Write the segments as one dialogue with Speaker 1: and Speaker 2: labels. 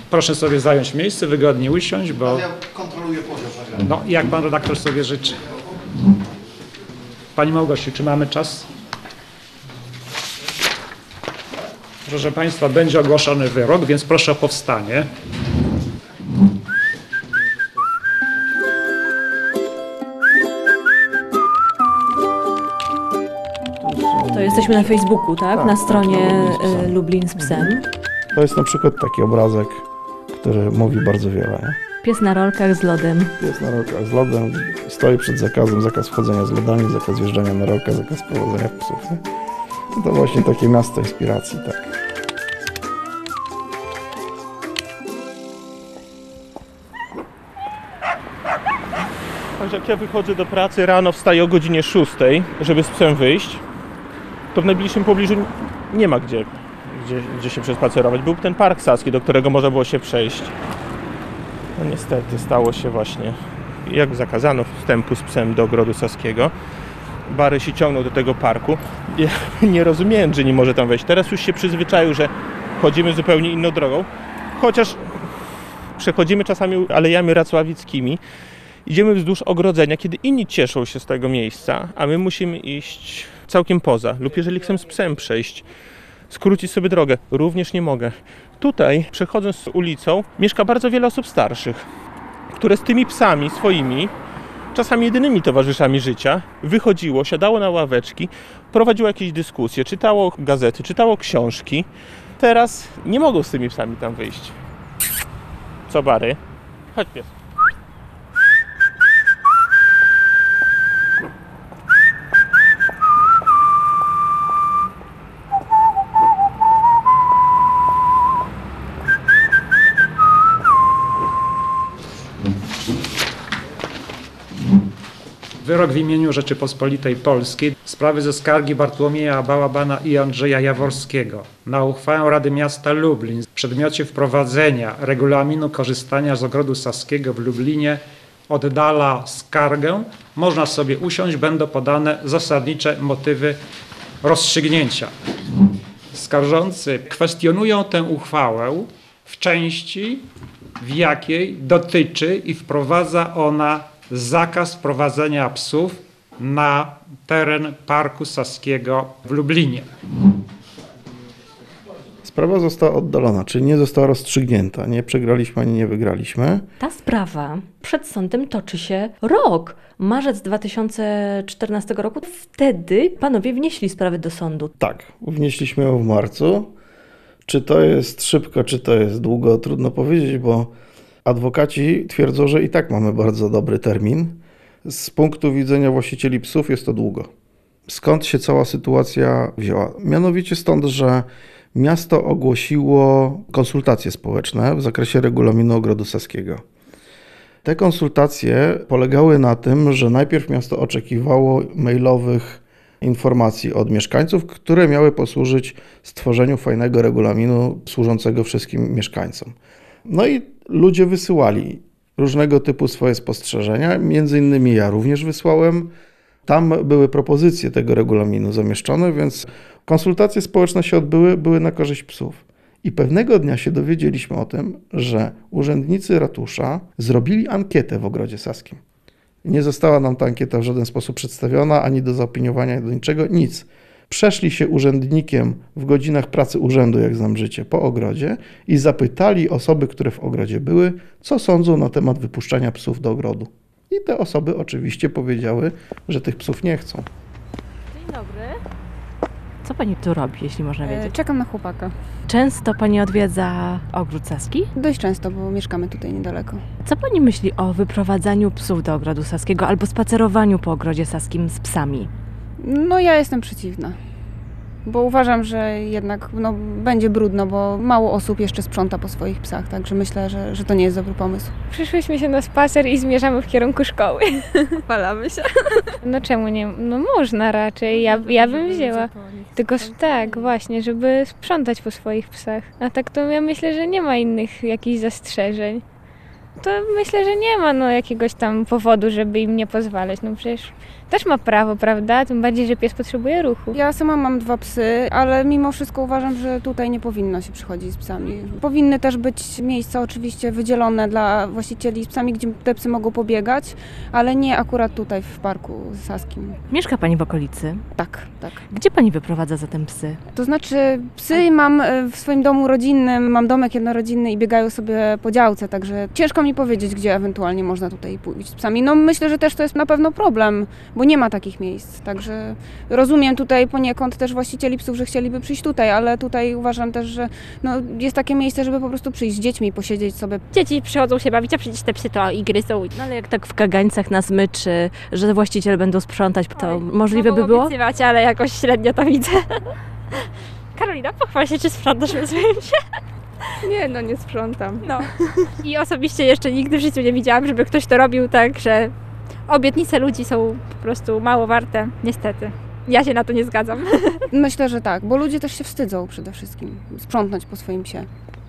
Speaker 1: Proszę sobie zająć miejsce, wygodnie usiąść, bo...
Speaker 2: Ale ja kontroluję poziom.
Speaker 1: No, jak pan redaktor sobie życzy. Pani Małgosiu, czy mamy czas? Proszę państwa, będzie ogłoszony wyrok, więc proszę o powstanie.
Speaker 3: To jesteśmy na Facebooku, tak? Na stronie Lublin z psem.
Speaker 4: To jest na przykład taki obrazek, który mówi bardzo wiele. Nie?
Speaker 3: Pies na rolkach z lodem.
Speaker 4: Pies na rolkach z lodem, stoi przed zakazem, zakaz wchodzenia z lodami, zakaz wjeżdżania na rolkach, zakaz prowadzenia psów. Nie? To właśnie takie miasto inspiracji, tak.
Speaker 5: Jak ja wychodzę do pracy rano, wstaję o godzinie 6, żeby z psem wyjść, to w najbliższym pobliżu nie ma gdzie się przespacerować. Był ten park saski, do którego można było się przejść. No niestety stało się właśnie, jak zakazano wstępu z psem do ogrodu saskiego. Bary się ciągnął do tego parku. Ja nie rozumiem, że nie może tam wejść. Teraz już się przyzwyczaił, że chodzimy zupełnie inną drogą. Chociaż przechodzimy czasami alejami racławickimi. Idziemy wzdłuż ogrodzenia, kiedy inni cieszą się z tego miejsca, a my musimy iść całkiem poza. Lub jeżeli chcę z psem przejść, skrócić sobie drogę, również nie mogę. Tutaj, przechodząc ulicą, mieszka bardzo wiele osób starszych, które z tymi psami swoimi, czasami jedynymi towarzyszami życia, wychodziło, siadało na ławeczki, prowadziło jakieś dyskusje, czytało gazety, czytało książki. Teraz nie mogą z tymi psami tam wyjść. Co, Bary? Chodź, pies.
Speaker 1: Wyrok w imieniu Rzeczypospolitej Polskiej w sprawie ze skargi Bartłomieja Bałabana i Andrzeja Jaworskiego na uchwałę Rady Miasta Lublin w przedmiocie wprowadzenia regulaminu korzystania z ogrodu saskiego w Lublinie oddala skargę. Można sobie usiąść, będą podane zasadnicze motywy rozstrzygnięcia. Skarżący kwestionują tę uchwałę w części, w jakiej dotyczy i wprowadza ona zakaz wprowadzenia psów na teren Parku Saskiego w Lublinie.
Speaker 4: Sprawa została oddalona, czyli nie została rozstrzygnięta. Nie przegraliśmy ani nie wygraliśmy.
Speaker 3: Ta sprawa przed sądem toczy się rok. Marzec 2014 roku. Wtedy panowie wnieśli sprawę do sądu.
Speaker 4: Tak, wnieśliśmy ją w marcu. Czy to jest szybko, czy to jest długo, trudno powiedzieć, bo adwokaci twierdzą, że i tak mamy bardzo dobry termin. Z punktu widzenia właścicieli psów jest to długo. Skąd się cała sytuacja wzięła? Mianowicie stąd, że miasto ogłosiło konsultacje społeczne w zakresie regulaminu ogrodu saskiego. Te konsultacje polegały na tym, że najpierw miasto oczekiwało mailowych informacji od mieszkańców, które miały posłużyć stworzeniu fajnego regulaminu służącego wszystkim mieszkańcom. No i ludzie wysyłali różnego typu swoje spostrzeżenia, między innymi ja również wysłałem. Tam były propozycje tego regulaminu zamieszczone, więc konsultacje społeczne się odbyły, były na korzyść psów. I pewnego dnia się dowiedzieliśmy o tym, że urzędnicy ratusza zrobili ankietę w ogrodzie saskim. Nie została nam ta ankieta w żaden sposób przedstawiona, ani do zaopiniowania, ani do niczego, nic. Przeszli się urzędnikiem w godzinach pracy urzędu, jak znam życie, po ogrodzie i zapytali osoby, które w ogrodzie były, co sądzą na temat wypuszczania psów do ogrodu. I te osoby oczywiście powiedziały, że tych psów nie chcą.
Speaker 3: Dzień dobry. Co pani tu robi, jeśli można wiedzieć?
Speaker 6: Czekam na chłopaka.
Speaker 3: Często pani odwiedza ogród saski?
Speaker 6: Dość często, bo mieszkamy tutaj niedaleko.
Speaker 3: Co pani myśli o wyprowadzaniu psów do ogrodu saskiego albo spacerowaniu po ogrodzie saskim z psami?
Speaker 6: No ja jestem przeciwna, bo uważam, że jednak będzie brudno, bo mało osób jeszcze sprząta po swoich psach, także myślę, że to nie jest dobry pomysł.
Speaker 7: Przyszłyśmy się na spacer i zmierzamy w kierunku szkoły. Chwalamy się. No czemu nie? No można raczej, ja bym wzięła. Tylko tak, właśnie, żeby sprzątać po swoich psach. A tak to ja myślę, że nie ma innych jakichś zastrzeżeń. to myślę, że nie ma jakiegoś tam powodu, żeby im nie pozwalać. No przecież też ma prawo, prawda? Tym bardziej, że pies potrzebuje ruchu.
Speaker 6: Ja sama mam 2 psy, ale mimo wszystko uważam, że tutaj nie powinno się przychodzić z psami. Powinny też być miejsca oczywiście wydzielone dla właścicieli z psami, gdzie te psy mogą pobiegać, ale nie akurat tutaj w Parku Saskim.
Speaker 3: Mieszka Pani w okolicy?
Speaker 6: Tak.
Speaker 3: Gdzie Pani wyprowadza zatem psy?
Speaker 6: To znaczy psy mam w swoim domu rodzinnym, mam domek jednorodzinny i biegają sobie po działce, także ciężko mi powiedzieć, gdzie ewentualnie można tutaj pójść z psami. No myślę, że też to jest na pewno problem, bo nie ma takich miejsc, także rozumiem tutaj poniekąd też właścicieli psów, że chcieliby przyjść tutaj, ale tutaj uważam też, że jest takie miejsce, żeby po prostu przyjść z dziećmi i posiedzieć sobie.
Speaker 8: Dzieci przychodzą się bawić, a przecież te psy to i gryzą.
Speaker 3: No ale jak tak w kagańcach nas myczy, że właściciele będą sprzątać, to możliwe by było?
Speaker 8: Obiecywać, ale jakoś średnio to widzę. Karolina, pochwal się, czy sprzątasz w swoim się?
Speaker 6: Nie, nie sprzątam.
Speaker 8: No. I osobiście jeszcze nigdy w życiu nie widziałam, żeby ktoś to robił tak, że obietnice ludzi są po prostu mało warte, niestety. Ja się na to nie zgadzam.
Speaker 6: Myślę, że tak, bo ludzie też się wstydzą przede wszystkim sprzątnąć po swoim psie.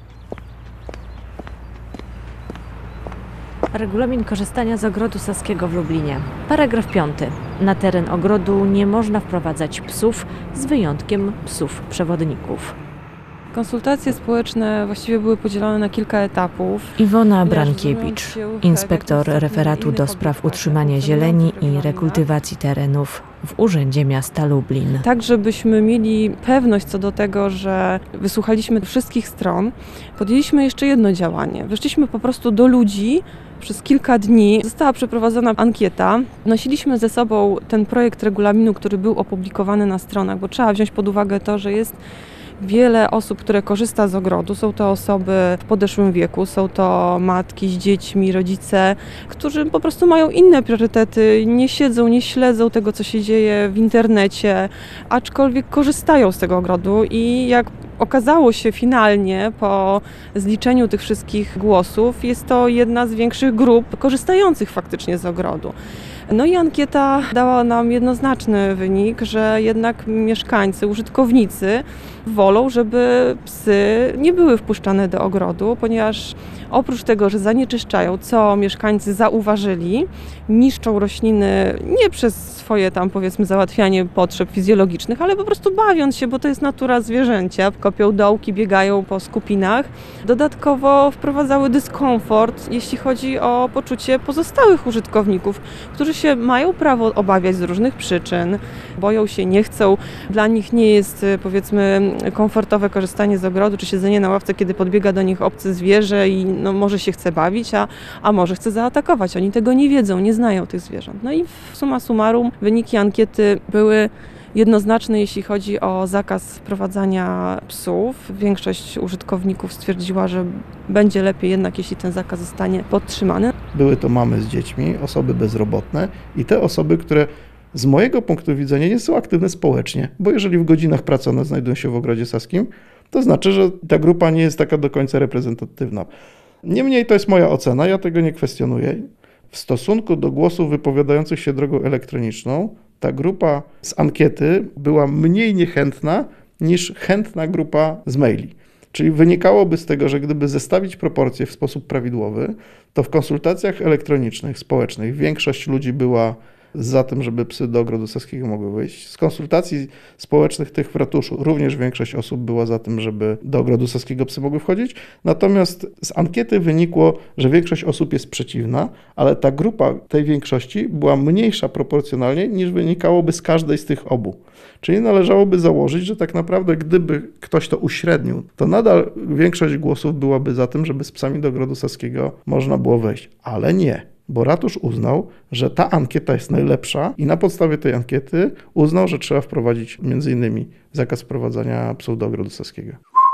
Speaker 3: Regulamin korzystania z ogrodu saskiego w Lublinie. Paragraf 5. Na teren ogrodu nie można wprowadzać psów z wyjątkiem psów przewodników.
Speaker 9: Konsultacje społeczne właściwie były podzielone na kilka etapów.
Speaker 3: Iwona Brankiewicz, inspektor referatu do spraw utrzymania zieleni i rekultywacji terenów w Urzędzie Miasta Lublin.
Speaker 9: Tak, żebyśmy mieli pewność co do tego, że wysłuchaliśmy wszystkich stron, podjęliśmy jeszcze jedno działanie. Weszliśmy po prostu do ludzi. Przez kilka dni została przeprowadzona ankieta. Nosiliśmy ze sobą ten projekt regulaminu, który był opublikowany na stronach, bo trzeba wziąć pod uwagę to, że jest wiele osób, które korzysta z ogrodu. Są to osoby w podeszłym wieku, są to matki z dziećmi, rodzice, którzy po prostu mają inne priorytety, nie siedzą, nie śledzą tego, co się dzieje w internecie, aczkolwiek korzystają z tego ogrodu i jak okazało się finalnie po zliczeniu tych wszystkich głosów, jest to jedna z większych grup korzystających faktycznie z ogrodu. No i ankieta dała nam jednoznaczny wynik, że jednak mieszkańcy, użytkownicy wolą, żeby psy nie były wpuszczane do ogrodu, ponieważ oprócz tego, że zanieczyszczają, co mieszkańcy zauważyli, niszczą rośliny nie przez swoje tam powiedzmy załatwianie potrzeb fizjologicznych, ale po prostu bawiąc się, bo to jest natura zwierzęcia, kopią dołki, biegają po skupinach. Dodatkowo wprowadzały dyskomfort, jeśli chodzi o poczucie pozostałych użytkowników, którzy się mają prawo obawiać z różnych przyczyn, boją się, nie chcą. Dla nich nie jest powiedzmy komfortowe korzystanie z ogrodu, czy siedzenie na ławce, kiedy podbiega do nich obce zwierzę i może się chce bawić, a może chce zaatakować. Oni tego nie wiedzą, nie znają tych zwierząt. No i summa summarum wyniki ankiety były jednoznaczne, jeśli chodzi o zakaz wprowadzania psów. Większość użytkowników stwierdziła, że będzie lepiej jednak, jeśli ten zakaz zostanie podtrzymany.
Speaker 4: Były to mamy z dziećmi, osoby bezrobotne i te osoby, które z mojego punktu widzenia nie są aktywne społecznie, bo jeżeli w godzinach pracy one znajdują się w ogrodzie saskim, to znaczy, że ta grupa nie jest taka do końca reprezentatywna. Niemniej to jest moja ocena, ja tego nie kwestionuję. W stosunku do głosów wypowiadających się drogą elektroniczną, ta grupa z ankiety była mniej niechętna niż chętna grupa z maili. Czyli wynikałoby z tego, że gdyby zestawić proporcje w sposób prawidłowy, to w konsultacjach elektronicznych, społecznych większość ludzi była za tym, żeby psy do ogrodu saskiego mogły wyjść. Z konsultacji społecznych tych w ratuszu również większość osób była za tym, żeby do ogrodu saskiego psy mogły wchodzić. Natomiast z ankiety wynikło, że większość osób jest przeciwna, ale ta grupa tej większości była mniejsza proporcjonalnie niż wynikałoby z każdej z tych obu. Czyli należałoby założyć, że tak naprawdę gdyby ktoś to uśrednił, to nadal większość głosów byłaby za tym, żeby z psami do ogrodu saskiego można było wejść. Ale nie. Bo ratusz uznał, że ta ankieta jest najlepsza i na podstawie tej ankiety uznał, że trzeba wprowadzić m.in. zakaz wprowadzania psów do ogrodu saskiego.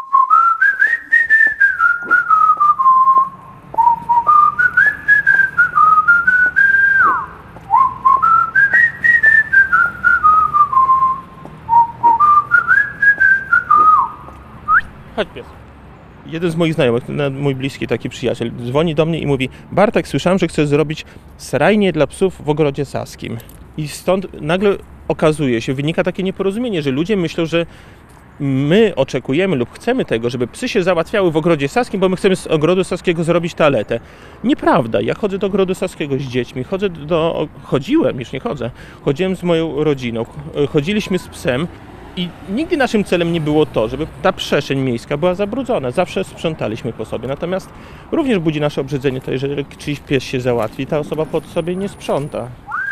Speaker 5: Chodź pies. Jeden z moich znajomych, mój bliski taki przyjaciel, dzwoni do mnie i mówi: Bartek, słyszałem, że chcesz zrobić srajnię dla psów w ogrodzie saskim. I stąd nagle okazuje się, wynika takie nieporozumienie, że ludzie myślą, że my oczekujemy lub chcemy tego, żeby psy się załatwiały w Ogrodzie Saskim, bo my chcemy z Ogrodu Saskiego zrobić toaletę. Nieprawda. Ja chodzę do Ogrodu Saskiego z dziećmi, chodziłem z moją rodziną, chodziliśmy z psem i nigdy naszym celem nie było to, żeby ta przestrzeń miejska była zabrudzona. Zawsze sprzątaliśmy po sobie. Natomiast również budzi nasze obrzydzenie to, jeżeli czyjś pies się załatwi, ta osoba po sobie nie sprząta.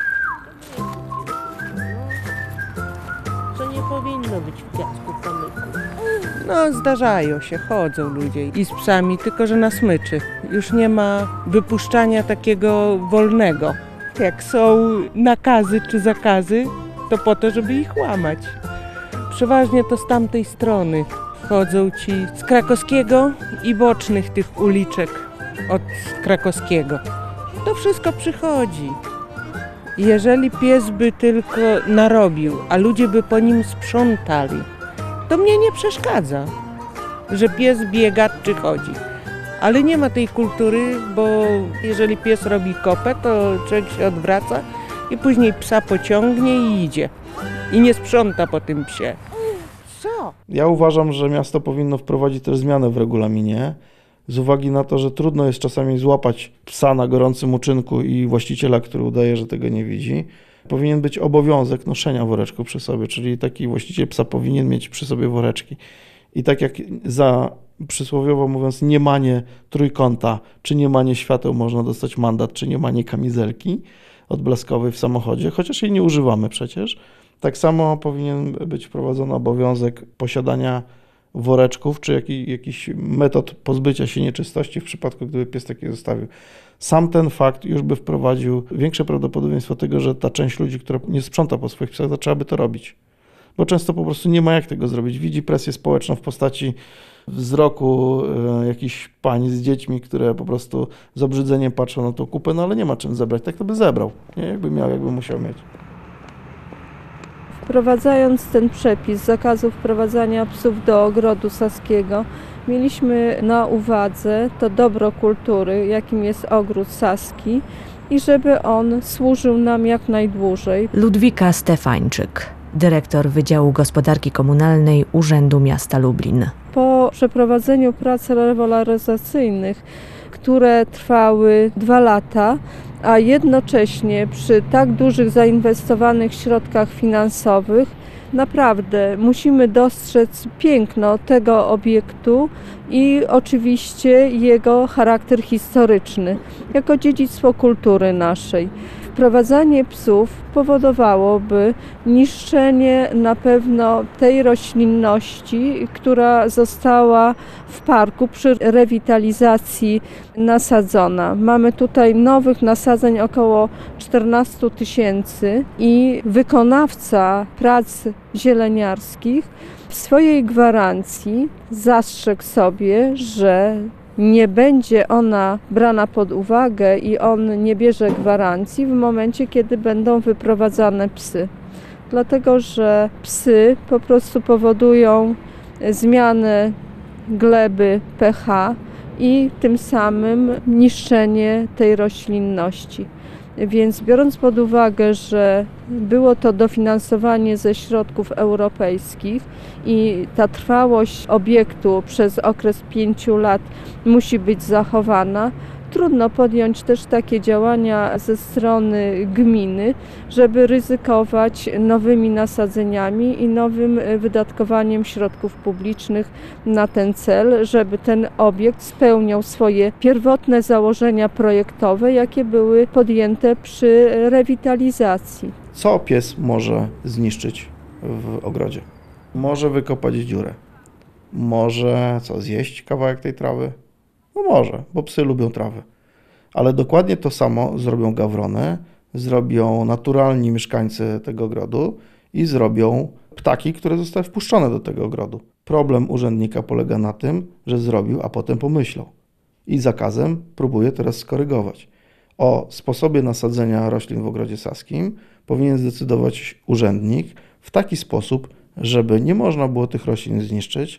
Speaker 10: To nie powinno być w piasku kamyku. No zdarzają się, chodzą ludzie i z psami, tylko że na smyczy. Już nie ma wypuszczania takiego wolnego. Jak są nakazy czy zakazy, to po to, żeby ich łamać. Przeważnie to z tamtej strony chodzą ci z Krakowskiego i bocznych tych uliczek od Krakowskiego. To wszystko przychodzi. Jeżeli pies by tylko narobił, a ludzie by po nim sprzątali, to mnie nie przeszkadza, że pies biega czy chodzi. Ale nie ma tej kultury, bo jeżeli pies robi kopę, to człowiek się odwraca i później psa pociągnie i idzie. I nie sprząta po tym psie. Co?
Speaker 4: Ja uważam, że miasto powinno wprowadzić też zmianę w regulaminie, z uwagi na to, że trudno jest czasami złapać psa na gorącym uczynku i właściciela, który udaje, że tego nie widzi. Powinien być obowiązek noszenia woreczku przy sobie, czyli taki właściciel psa powinien mieć przy sobie woreczki. I tak jak za, przysłowiowo mówiąc, niemanie trójkąta, czy niemanie świateł można dostać mandat, czy niemanie kamizelki odblaskowej w samochodzie, chociaż jej nie używamy przecież, tak samo powinien być wprowadzony obowiązek posiadania woreczków, czy jakiś metod pozbycia się nieczystości w przypadku, gdyby pies taki zostawił. Sam ten fakt już by wprowadził większe prawdopodobieństwo tego, że ta część ludzi, która nie sprząta po swoich psach, zaczęłaby to robić. Bo często po prostu nie ma jak tego zrobić. Widzi presję społeczną w postaci wzroku jakichś pań z dziećmi, które po prostu z obrzydzeniem patrzą na tą kupę, no ale nie ma czym zebrać. Tak to by zebrał, nie? Jakby musiał mieć.
Speaker 11: Wprowadzając ten przepis zakazu wprowadzania psów do Ogrodu Saskiego, mieliśmy na uwadze to dobro kultury, jakim jest Ogród Saski i żeby on służył nam jak najdłużej.
Speaker 3: Ludwika Stefańczyk, dyrektor Wydziału Gospodarki Komunalnej Urzędu Miasta Lublin.
Speaker 11: Po przeprowadzeniu prac rewaloryzacyjnych, które trwały 2 lata, a jednocześnie przy tak dużych zainwestowanych środkach finansowych naprawdę musimy dostrzec piękno tego obiektu i oczywiście jego charakter historyczny, jako dziedzictwo kultury naszej. Wprowadzanie psów powodowałoby niszczenie na pewno tej roślinności, która została w parku przy rewitalizacji nasadzona. Mamy tutaj nowych nasadzeń około 14 000 i wykonawca prac zieleniarskich w swojej gwarancji zastrzegł sobie, że nie będzie ona brana pod uwagę i on nie bierze gwarancji w momencie, kiedy będą wyprowadzane psy. Dlatego, że psy po prostu powodują zmianę gleby pH i tym samym niszczenie tej roślinności. Więc biorąc pod uwagę, że było to dofinansowanie ze środków europejskich i ta trwałość obiektu przez okres 5 lat musi być zachowana, trudno podjąć też takie działania ze strony gminy, żeby ryzykować nowymi nasadzeniami i nowym wydatkowaniem środków publicznych na ten cel, żeby ten obiekt spełniał swoje pierwotne założenia projektowe, jakie były podjęte przy rewitalizacji.
Speaker 4: Co pies może zniszczyć w ogrodzie? Może wykopać dziurę. Może zjeść kawałek tej trawy? No może, bo psy lubią trawę. Ale dokładnie to samo zrobią gawrony, zrobią naturalni mieszkańcy tego ogrodu i zrobią ptaki, które zostały wpuszczone do tego ogrodu. Problem urzędnika polega na tym, że zrobił, a potem pomyślał. I zakazem próbuje teraz skorygować. O sposobie nasadzenia roślin w Ogrodzie Saskim powinien zdecydować urzędnik w taki sposób, żeby nie można było tych roślin zniszczyć,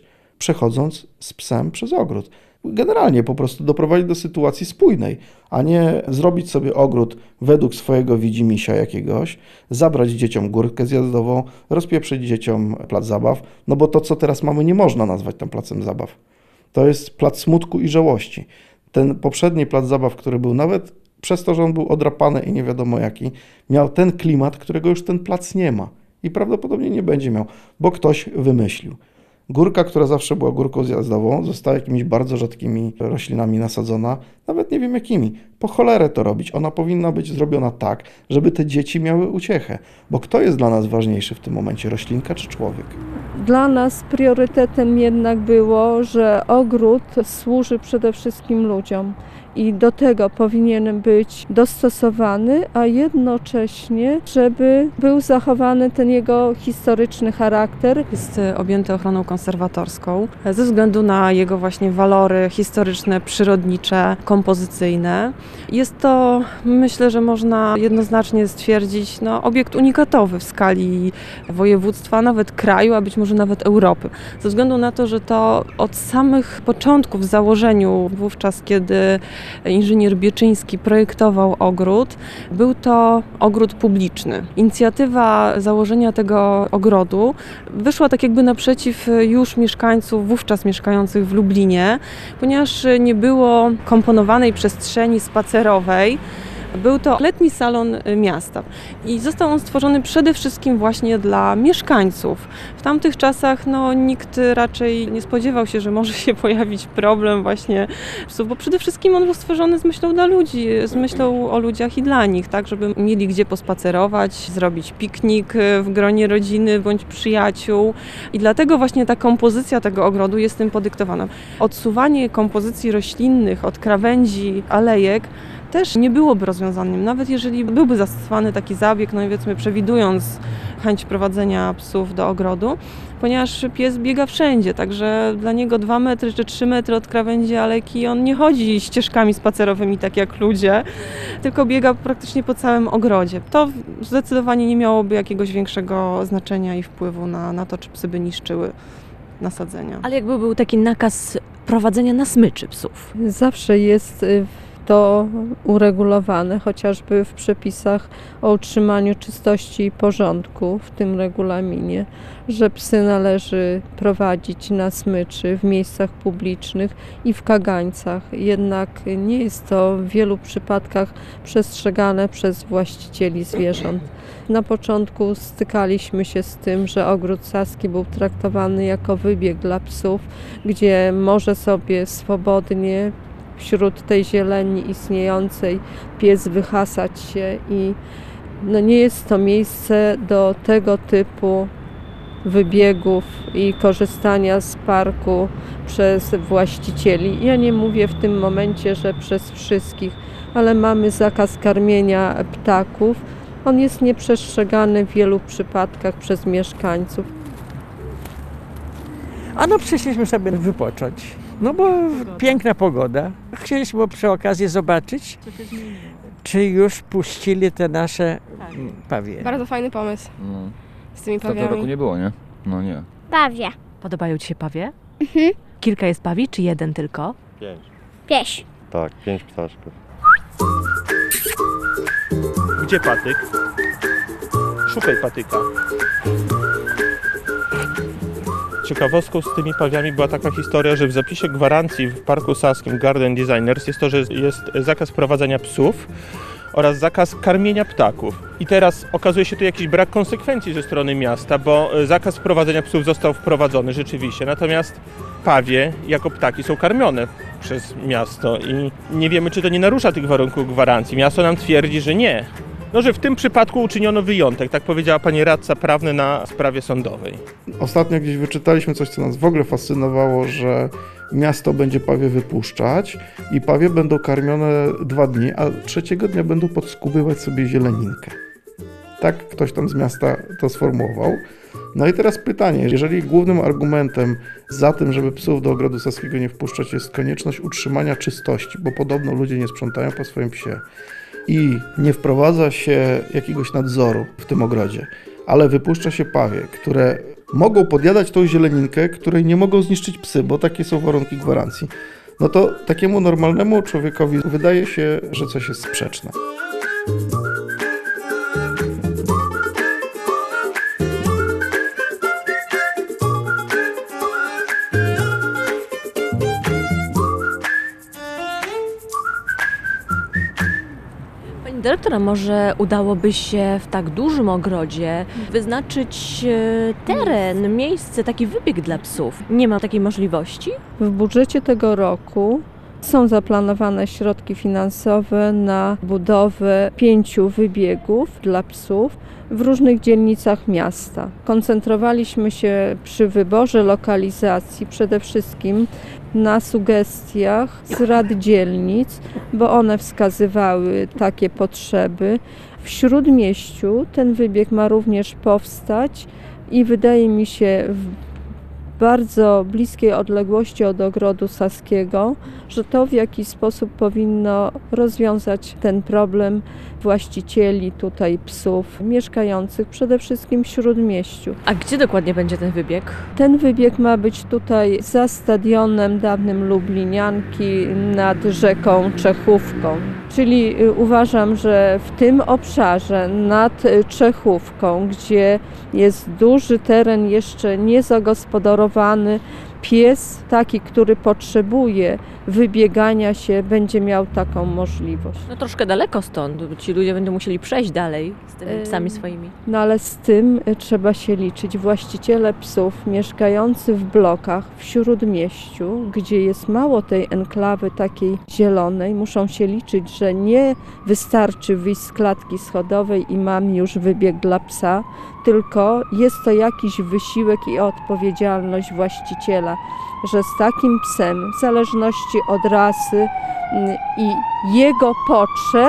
Speaker 4: przechodząc z psem przez ogród. Generalnie po prostu doprowadzić do sytuacji spójnej, a nie zrobić sobie ogród według swojego widzimisia jakiegoś, zabrać dzieciom górkę zjazdową, rozpieprzyć dzieciom plac zabaw, no bo to, co teraz mamy, nie można nazwać tam placem zabaw. To jest plac smutku i żałości. Ten poprzedni plac zabaw, który był nawet przez to, że on był odrapany i nie wiadomo jaki, miał ten klimat, którego już ten plac nie ma i prawdopodobnie nie będzie miał, bo ktoś wymyślił. Górka, która zawsze była górką zjazdową, została jakimiś bardzo rzadkimi roślinami nasadzona, nawet nie wiem jakimi. Po cholerę to robić. Ona powinna być zrobiona tak, żeby te dzieci miały uciechę. Bo kto jest dla nas ważniejszy w tym momencie, roślinka czy człowiek?
Speaker 11: Dla nas priorytetem jednak było, że ogród służy przede wszystkim ludziom. I do tego powinien być dostosowany, a jednocześnie, żeby był zachowany ten jego historyczny charakter.
Speaker 9: Jest objęty ochroną konserwatorską ze względu na jego właśnie walory historyczne, przyrodnicze, kompozycyjne. Jest to, myślę, że można jednoznacznie stwierdzić, obiekt unikatowy w skali województwa, nawet kraju, a być może nawet Europy. Ze względu na to, że to od samych początków w założeniu, wówczas kiedy inżynier Bieczyński projektował ogród, był to ogród publiczny. Inicjatywa założenia tego ogrodu wyszła tak jakby naprzeciw już mieszkańców, wówczas mieszkających w Lublinie, ponieważ nie było komponowanej przestrzeni spacerowej. Był to letni salon miasta i został on stworzony przede wszystkim właśnie dla mieszkańców. W tamtych czasach nikt raczej nie spodziewał się, że może się pojawić problem właśnie psów, bo przede wszystkim on był stworzony z myślą dla ludzi, z myślą o ludziach i dla nich, tak, żeby mieli gdzie pospacerować, zrobić piknik w gronie rodziny bądź przyjaciół i dlatego właśnie ta kompozycja tego ogrodu jest tym podyktowana. Odsuwanie kompozycji roślinnych od krawędzi alejek też nie byłoby rozwiązanym, nawet jeżeli byłby zastosowany taki zabieg, powiedzmy przewidując chęć prowadzenia psów do ogrodu, ponieważ pies biega wszędzie, także dla niego 2 metry czy 3 metry od krawędzi alejki on nie chodzi ścieżkami spacerowymi tak jak ludzie, tylko biega praktycznie po całym ogrodzie. To zdecydowanie nie miałoby jakiegoś większego znaczenia i wpływu na to, czy psy by niszczyły nasadzenia.
Speaker 3: Ale jakby był taki nakaz prowadzenia na smyczy psów?
Speaker 11: Zawsze jest to uregulowane, chociażby w przepisach o utrzymaniu czystości i porządku w tym regulaminie, że psy należy prowadzić na smyczy w miejscach publicznych i w kagańcach. Jednak nie jest to w wielu przypadkach przestrzegane przez właścicieli zwierząt. Na początku stykaliśmy się z tym, że ogród saski był traktowany jako wybieg dla psów, gdzie może sobie swobodnie wśród tej zieleni istniejącej pies wyhasać się i nie jest to miejsce do tego typu wybiegów i korzystania z parku przez właścicieli. Ja nie mówię w tym momencie, że przez wszystkich, ale mamy zakaz karmienia ptaków. On jest nieprzestrzegany w wielu przypadkach przez mieszkańców.
Speaker 12: Przyszliśmy sobie wypocząć. Bo piękna pogoda. Chcieliśmy przy okazji zobaczyć, czy już puścili te nasze pawie.
Speaker 13: Bardzo fajny pomysł z tymi pawiami.
Speaker 14: W tym roku nie było, nie? No nie.
Speaker 15: Pawie.
Speaker 3: Podobają Ci się pawie?
Speaker 15: Mhm.
Speaker 3: Kilka jest pawi, czy jeden tylko?
Speaker 14: 5.
Speaker 15: 5.
Speaker 14: Tak, 5 ptaszków.
Speaker 5: Gdzie patyk? Szukaj patyka. Ciekawostką z tymi pawiami była taka historia, że w zapisie gwarancji w Parku Saskim Garden Designers jest to, że jest zakaz prowadzenia psów oraz zakaz karmienia ptaków. I teraz okazuje się tu jakiś brak konsekwencji ze strony miasta, bo zakaz prowadzenia psów został wprowadzony rzeczywiście, natomiast pawie jako ptaki są karmione przez miasto i nie wiemy, czy to nie narusza tych warunków gwarancji. Miasto nam twierdzi, że nie. Że w tym przypadku uczyniono wyjątek, tak powiedziała pani radca prawny na sprawie sądowej.
Speaker 4: Ostatnio gdzieś wyczytaliśmy coś, co nas w ogóle fascynowało, że miasto będzie pawie wypuszczać i pawie będą karmione 2 dni, a 3 dnia będą podskubywać sobie zieleninkę. Tak ktoś tam z miasta to sformułował. No i teraz pytanie, jeżeli głównym argumentem za tym, żeby psów do ogrodu saskiego nie wpuszczać, jest konieczność utrzymania czystości, bo podobno ludzie nie sprzątają po swoim psie, i nie wprowadza się jakiegoś nadzoru w tym ogrodzie, ale wypuszcza się pawie, które mogą podjadać tą zieleninkę, której nie mogą zniszczyć psy, bo takie są warunki gwarancji, no to takiemu normalnemu człowiekowi wydaje się, że coś jest sprzeczne.
Speaker 3: Pani dyrektor, a może udałoby się w tak dużym ogrodzie wyznaczyć teren, miejsce, taki wybieg dla psów? Nie ma takiej możliwości?
Speaker 11: W budżecie tego roku są zaplanowane środki finansowe na budowę 5 wybiegów dla psów w różnych dzielnicach miasta. Koncentrowaliśmy się przy wyborze lokalizacji przede wszystkim na sugestiach z rad dzielnic, bo one wskazywały takie potrzeby. W Śródmieściu ten wybieg ma również powstać i wydaje mi się w bardzo bliskiej odległości od Ogrodu Saskiego, że to w jakiś sposób powinno rozwiązać ten problem właścicieli tutaj psów mieszkających przede wszystkim w Śródmieściu.
Speaker 3: A gdzie dokładnie będzie ten wybieg?
Speaker 11: Ten wybieg ma być tutaj za stadionem dawnym Lublinianki nad rzeką Czechówką. Czyli uważam, że w tym obszarze nad Czechówką, gdzie jest duży teren jeszcze niezagospodarowany, pies taki, który potrzebuje wybiegania się, będzie miał taką możliwość.
Speaker 3: No troszkę daleko stąd, ci ludzie będą musieli przejść dalej z tymi psami swoimi.
Speaker 11: No ale z tym trzeba się liczyć. Właściciele psów mieszkający w blokach w Śródmieściu, gdzie jest mało tej enklawy takiej zielonej, muszą się liczyć, że nie wystarczy wyjść z klatki schodowej i mam już wybieg dla psa, tylko jest to jakiś wysiłek i odpowiedzialność właściciela, że z takim psem, w zależności od rasy i jego potrzeb,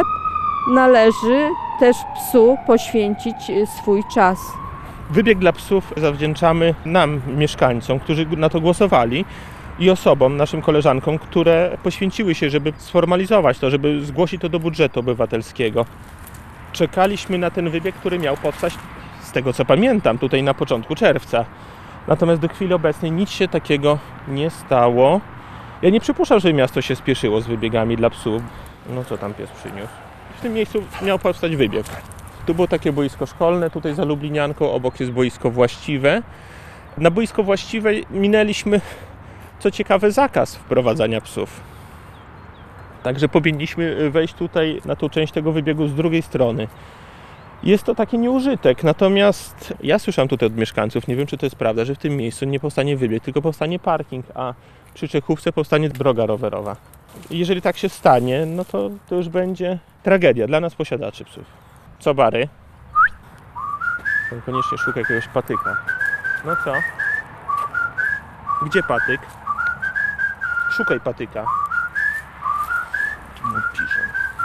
Speaker 11: należy też psu poświęcić swój czas.
Speaker 5: Wybieg dla psów zawdzięczamy nam, mieszkańcom, którzy na to głosowali i osobom, naszym koleżankom, które poświęciły się, żeby sformalizować to, żeby zgłosić to do budżetu obywatelskiego. Czekaliśmy na ten wybieg, który miał powstać, z tego co pamiętam, tutaj na początku czerwca. Natomiast do chwili obecnej nic się takiego nie stało. Ja nie przypuszczam, że miasto się spieszyło z wybiegami dla psów. No co tam pies przyniósł? W tym miejscu miał powstać wybieg. Tu było takie boisko szkolne, tutaj za Lublinianką, obok jest boisko właściwe. Na boisko właściwe minęliśmy, co ciekawe, zakaz wprowadzania psów. Także powinniśmy wejść tutaj na tą część tego wybiegu z drugiej strony. Jest to taki nieużytek, natomiast ja słyszałem tutaj od mieszkańców, nie wiem czy to jest prawda, że w tym miejscu nie powstanie wybieg, tylko powstanie parking, a przy Czechówce powstanie droga rowerowa. Jeżeli tak się stanie, no to już będzie tragedia dla nas posiadaczy psów. Co Bary? Koniecznie szuka jakiegoś patyka. No co? Gdzie patyk? Szukaj patyka. No piszę.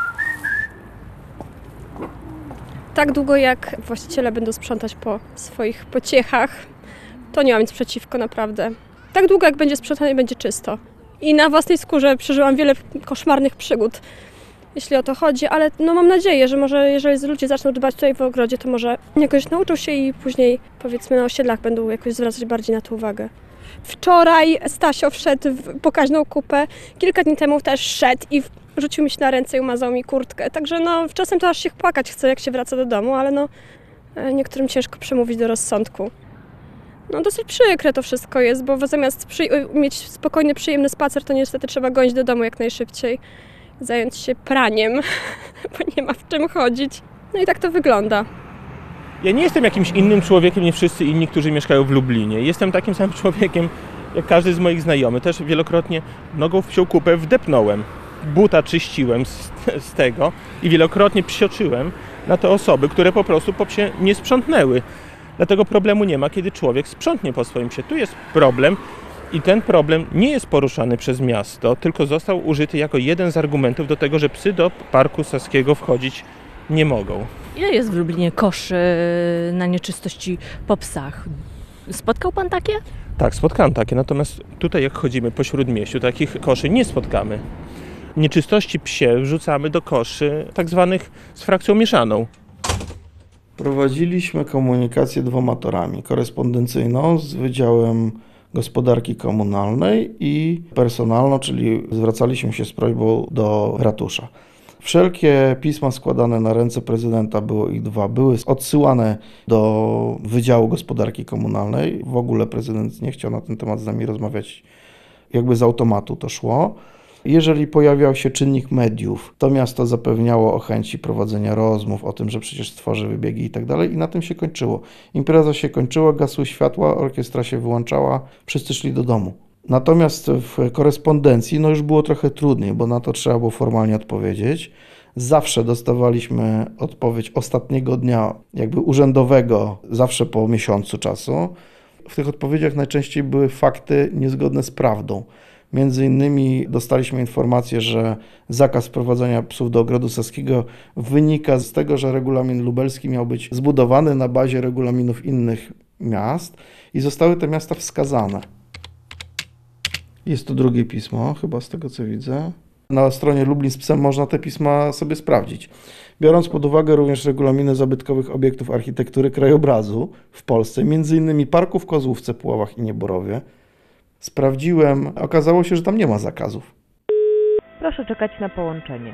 Speaker 13: Tak długo jak właściciele będą sprzątać po swoich pociechach, to nie mam nic przeciwko, naprawdę. Tak długo jak będzie sprzątane, będzie czysto. I na własnej skórze przeżyłam wiele koszmarnych przygód, jeśli o to chodzi, ale no mam nadzieję, że może jeżeli ludzie zaczną dbać tutaj w ogrodzie, to może jakoś nauczą się i później powiedzmy na osiedlach będą jakoś zwracać bardziej na to uwagę. Wczoraj Stasio wszedł w pokaźną kupę, kilka dni temu też szedł i rzucił mi się na ręce i umazał mi kurtkę. Także no czasem to aż się płakać chce, jak się wraca do domu, ale no niektórym ciężko przemówić do rozsądku. No dosyć przykre to wszystko jest, bo zamiast mieć spokojny, przyjemny spacer, to niestety trzeba gonić do domu jak najszybciej. Zająć się praniem, bo nie ma w czym chodzić. No i tak to wygląda.
Speaker 5: Ja nie jestem jakimś innym człowiekiem niż wszyscy inni, którzy mieszkają w Lublinie. Jestem takim samym człowiekiem jak każdy z moich znajomych. Też wielokrotnie nogą w psią kupę wdepnąłem. Buta czyściłem z tego i wielokrotnie psioczyłem na te osoby, które po prostu po psie nie sprzątnęły. Dlatego problemu nie ma, kiedy człowiek sprzątnie po swoim psie. Tu jest problem i ten problem nie jest poruszany przez miasto, tylko został użyty jako jeden z argumentów do tego, że psy do Parku Saskiego wchodzić nie mogą.
Speaker 3: Ile jest w Lublinie koszy na nieczystości po psach? Spotkał pan takie?
Speaker 5: Tak, spotkałem takie, natomiast tutaj jak chodzimy po Śródmieściu, takich koszy nie spotkamy. Nieczystości psie wrzucamy do koszy tak zwanych z frakcją mieszaną.
Speaker 4: Prowadziliśmy komunikację 2 torami. Korespondencyjną z Wydziałem Gospodarki Komunalnej i personalną, czyli zwracaliśmy się z prośbą do ratusza. Wszelkie pisma składane na ręce prezydenta, było ich 2, były odsyłane do Wydziału Gospodarki Komunalnej. W ogóle prezydent nie chciał na ten temat z nami rozmawiać, jakby z automatu to szło. Jeżeli pojawiał się czynnik mediów, to miasto zapewniało o chęci prowadzenia rozmów, o tym, że przecież stworzy wybiegi i tak dalej, i na tym się kończyło. Impreza się kończyła, gasły światła, orkiestra się wyłączała, wszyscy szli do domu. Natomiast w korespondencji już było trochę trudniej, bo na to trzeba było formalnie odpowiedzieć. Zawsze dostawaliśmy odpowiedź ostatniego dnia, jakby urzędowego, zawsze po miesiącu czasu. W tych odpowiedziach najczęściej były fakty niezgodne z prawdą. Między innymi dostaliśmy informację, że zakaz wprowadzania psów do ogrodu saskiego wynika z tego, że regulamin lubelski miał być zbudowany na bazie regulaminów innych miast i zostały te miasta wskazane. Jest to drugie pismo, chyba z tego co widzę. Na stronie Lublin z psem można te pisma sobie sprawdzić. Biorąc pod uwagę również regulaminy zabytkowych obiektów architektury krajobrazu w Polsce, m.in. parku w Kozłówce, Puławach i Nieborowie, sprawdziłem, okazało się, że tam nie ma zakazów.
Speaker 15: Proszę czekać na połączenie.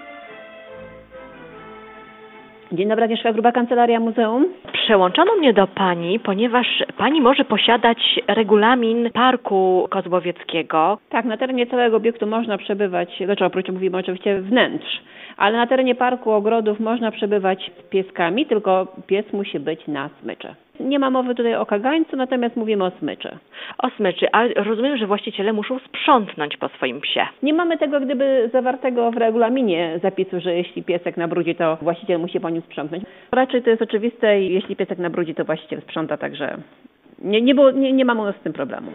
Speaker 16: Dzień dobry, Agnieszka Gruba, Kancelaria Muzeum.
Speaker 17: Przełączono mnie do pani, ponieważ pani może posiadać regulamin Parku Kozłowieckiego.
Speaker 16: Tak, na terenie całego obiektu można przebywać, oprócz mówimy oczywiście wnętrz, ale na terenie parku, ogrodów można przebywać z pieskami, tylko pies musi być na smyczy. Nie ma mowy tutaj o kagańcu, natomiast mówimy o smyczy.
Speaker 17: O smyczy, ale rozumiem, że właściciele muszą sprzątnąć po swoim psie.
Speaker 16: Nie mamy tego gdyby zawartego w regulaminie zapisu, że jeśli piesek nabrudzi, to właściciel musi po nim sprzątnąć. Raczej to jest oczywiste i jeśli piesek nabrudzi, to właściciel sprząta, także nie mamy u nas z tym problemu.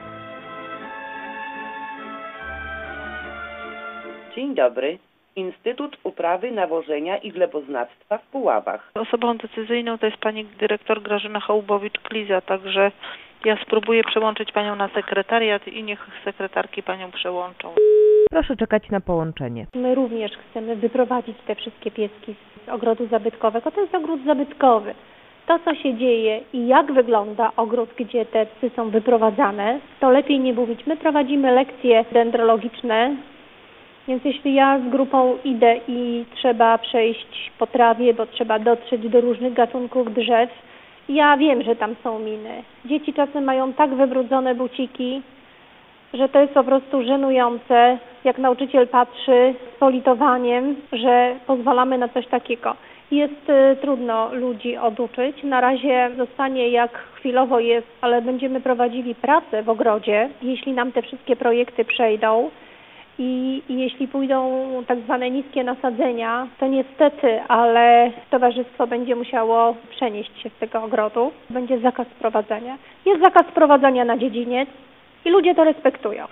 Speaker 18: Dzień dobry. Instytut Uprawy, Nawożenia i Gleboznawstwa w Puławach.
Speaker 19: Osobą decyzyjną to jest pani dyrektor Grażyna Hołbowicz-Kliza, także ja spróbuję przełączyć panią na sekretariat i niech sekretarki panią przełączą.
Speaker 15: Proszę czekać na połączenie.
Speaker 20: My również chcemy wyprowadzić te wszystkie pieski z ogrodu zabytkowego. To jest ogród zabytkowy. To, co się dzieje i jak wygląda ogród, gdzie te psy są wyprowadzane, to lepiej nie mówić. My prowadzimy lekcje dendrologiczne, więc jeśli ja z grupą idę i trzeba przejść po trawie, bo trzeba dotrzeć do różnych gatunków drzew, ja wiem, że tam są miny. Dzieci czasem mają tak wybrudzone buciki, że to jest po prostu żenujące, jak nauczyciel patrzy z politowaniem, że pozwalamy na coś takiego. Jest trudno ludzi oduczyć. Na razie zostanie jak chwilowo jest, ale będziemy prowadzili pracę w ogrodzie, jeśli nam te wszystkie projekty przejdą. I jeśli pójdą tak zwane niskie nasadzenia, to niestety, ale towarzystwo będzie musiało przenieść się z tego ogrodu. Będzie zakaz sprowadzania. Jest zakaz sprowadzania na dziedziniec i ludzie to respektują.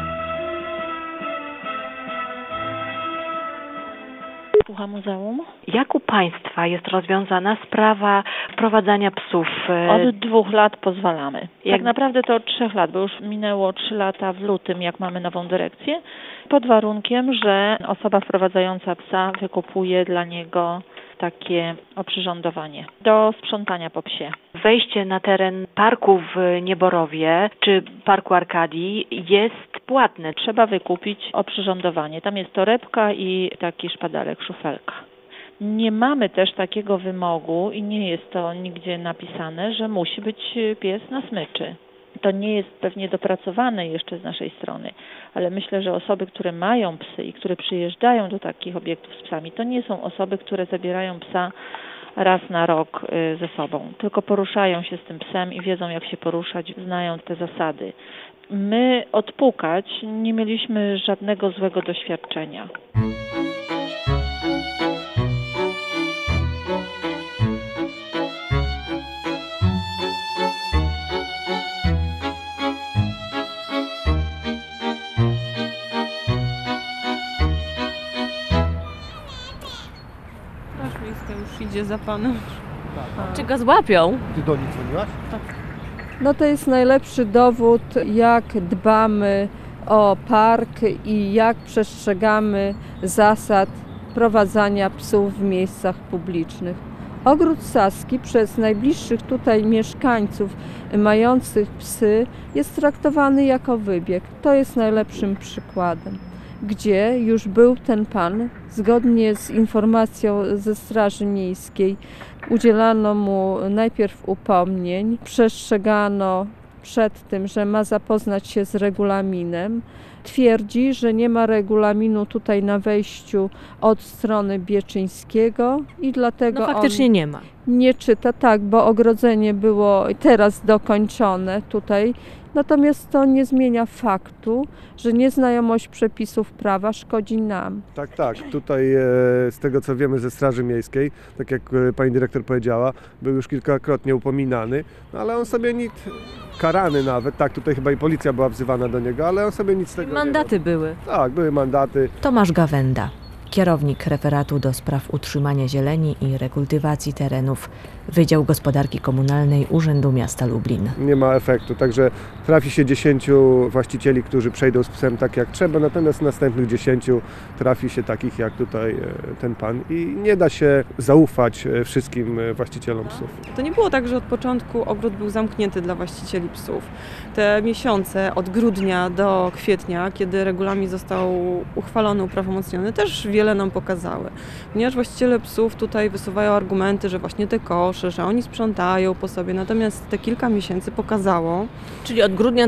Speaker 17: Słucham muzeum. Jak u państwa jest rozwiązana sprawa wprowadzania psów?
Speaker 21: Od 2 lat pozwalamy. Tak naprawdę to od 3 lat, bo już minęło 3 lata w lutym, jak mamy nową dyrekcję, pod warunkiem, że osoba wprowadzająca psa wykupuje dla niego takie oprzyrządowanie do sprzątania po psie.
Speaker 17: Wejście na teren parku w Nieborowie czy parku Arkadii jest płatne.
Speaker 21: Trzeba wykupić oprzyrządowanie. Tam jest torebka i taki szpadalek, szufelka. Nie mamy też takiego wymogu i nie jest to nigdzie napisane, że musi być pies na smyczy. To nie jest pewnie dopracowane jeszcze z naszej strony, ale myślę, że osoby, które mają psy i które przyjeżdżają do takich obiektów z psami, to nie są osoby, które zabierają psa raz na rok ze sobą, tylko poruszają się z tym psem i wiedzą, jak się poruszać, znają te zasady. My odpukać nie mieliśmy żadnego złego doświadczenia.
Speaker 9: Już idzie za panem.
Speaker 3: Czy go złapią?
Speaker 2: Ty do nich dzwoniłaś?
Speaker 9: Tak.
Speaker 11: No to jest najlepszy dowód, jak dbamy o park i jak przestrzegamy zasad prowadzenia psów w miejscach publicznych. Ogród Saski przez najbliższych tutaj mieszkańców mających psy jest traktowany jako wybieg. To jest najlepszym przykładem, gdzie już był ten pan, zgodnie z informacją ze Straży Miejskiej, udzielano mu najpierw upomnień, przestrzegano przed tym, że ma zapoznać się z regulaminem. Twierdzi, że nie ma regulaminu tutaj na wejściu od strony Bieczyńskiego i dlatego
Speaker 3: faktycznie
Speaker 11: on
Speaker 3: nie ma.
Speaker 11: Nie czyta, tak, bo ogrodzenie było teraz dokończone tutaj. Natomiast to nie zmienia faktu, że nieznajomość przepisów prawa szkodzi nam.
Speaker 1: Tak. Tutaj z tego co wiemy ze Straży Miejskiej, tak jak pani dyrektor powiedziała, był już kilkakrotnie upominany, ale on sobie nic, karany nawet, tak, tutaj chyba i policja była wzywana do niego, ale on sobie nic z tego
Speaker 3: Mandaty były.
Speaker 1: Tak, były mandaty.
Speaker 22: Tomasz Gawenda, kierownik referatu do spraw utrzymania zieleni i rekultywacji terenów, Wydział Gospodarki Komunalnej Urzędu Miasta Lublin.
Speaker 1: Nie ma efektu, także trafi się 10 właścicieli, którzy przejdą z psem tak jak trzeba, natomiast następnych 10 trafi się takich jak tutaj ten pan i nie da się zaufać wszystkim właścicielom psów.
Speaker 9: To nie było tak, że od początku ogród był zamknięty dla właścicieli psów. Te miesiące od grudnia do kwietnia, kiedy regulamin został uchwalony, uprawomocniony, też wiele nam pokazały. Ponieważ właściciele psów tutaj wysuwają argumenty, że właśnie te kosze, że oni sprzątają po sobie, natomiast te kilka miesięcy pokazało...
Speaker 3: Czyli od grudnia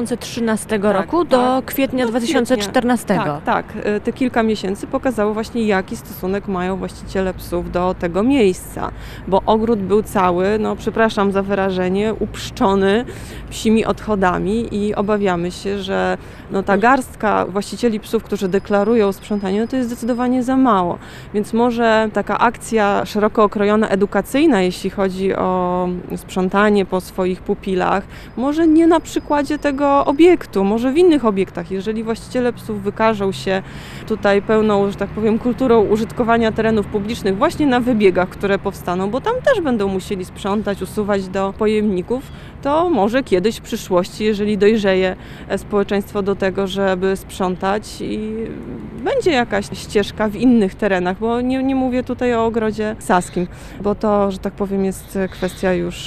Speaker 3: 2013 roku do kwietnia 2014.
Speaker 9: Tak. Te kilka miesięcy pokazało właśnie, jaki stosunek mają właściciele psów do tego miejsca. Bo ogród był cały, przepraszam za wyrażenie, uprzczony psimi odchodami i obawiamy się, że ta garstka właścicieli psów, którzy deklarują sprzątanie, to jest zdecydowanie za mało. Więc może taka akcja szeroko okrojona, edukacyjna, jeśli chodzi o sprzątanie po swoich pupilach, może nie na przykładzie tego obiektu, może w innych obiektach. Jeżeli właściciele psów wykażą się tutaj pełną, że tak powiem, kulturą użytkowania terenów publicznych właśnie na wybiegach, które powstaną, bo tam też będą musieli sprzątać, usuwać do pojemników, to może kiedyś w przyszłości, jeżeli dojrzeje społeczeństwo do tego, żeby sprzątać i będzie jakaś ścieżka w innych terenach, bo nie mówię tutaj o ogrodzie saskim, bo to, że tak powiem, jest kwestia już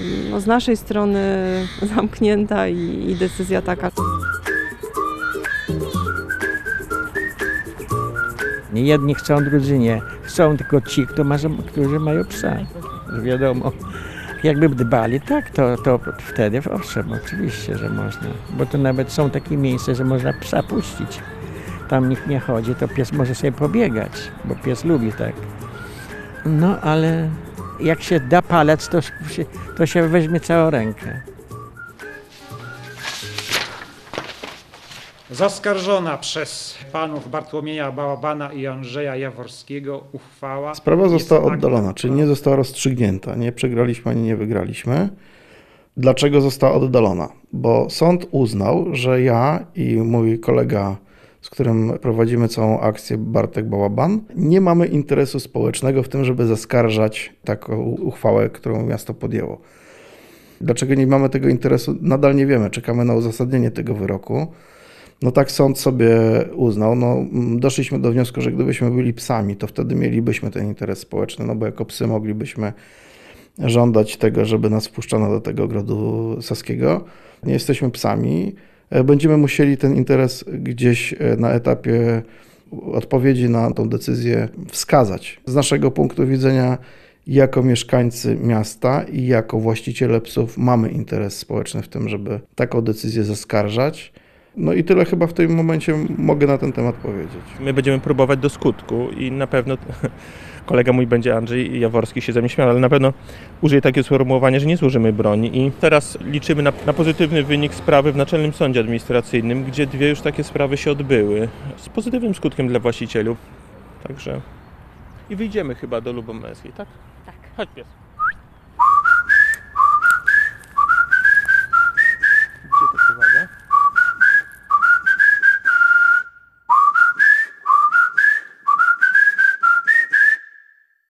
Speaker 9: z naszej strony zamknięta i decyzja taka.
Speaker 12: Nie jedni chcą, drudzy nie. Chcą tylko ci, którzy mają psa. Wiadomo. Jakby dbali, tak, to wtedy owszem, oczywiście, że można. Bo to nawet są takie miejsca, że można psa puścić. Tam nikt nie chodzi, to pies może sobie pobiegać, bo pies lubi tak. No ale jak się da palec, to się weźmie całą rękę.
Speaker 2: Zaskarżona przez panów Bartłomieja Bałabana i Andrzeja Jaworskiego uchwała...
Speaker 4: Sprawa została oddalona, czyli nie została rozstrzygnięta. Nie przegraliśmy ani nie wygraliśmy. Dlaczego została oddalona? Bo sąd uznał, że ja i mój kolega, z którym prowadzimy całą akcję, Bartek Bałaban, nie mamy interesu społecznego w tym, żeby zaskarżać taką uchwałę, którą miasto podjęło. Dlaczego nie mamy tego interesu? Nadal nie wiemy. Czekamy na uzasadnienie tego wyroku. Tak sąd sobie uznał. Doszliśmy do wniosku, że gdybyśmy byli psami, to wtedy mielibyśmy ten interes społeczny, bo jako psy moglibyśmy żądać tego, żeby nas wpuszczono do tego ogrodu saskiego. Nie jesteśmy psami. Będziemy musieli ten interes gdzieś na etapie odpowiedzi na tą decyzję wskazać. Z naszego punktu widzenia, jako mieszkańcy miasta i jako właściciele psów mamy interes społeczny w tym, żeby taką decyzję zaskarżać. I tyle chyba w tym momencie mogę na ten temat powiedzieć.
Speaker 5: My będziemy próbować do skutku i na pewno kolega mój będzie Andrzej Jaworski się ze mnie śmiał, ale na pewno użyję takie sformułowanie, że nie złożymy broni i teraz liczymy na pozytywny wynik sprawy w Naczelnym Sądzie Administracyjnym, gdzie 2 już takie sprawy się odbyły z pozytywnym skutkiem dla właścicieli. Także i wyjdziemy chyba do Lubomyskiej, tak?
Speaker 3: Tak.
Speaker 5: Chodź pies.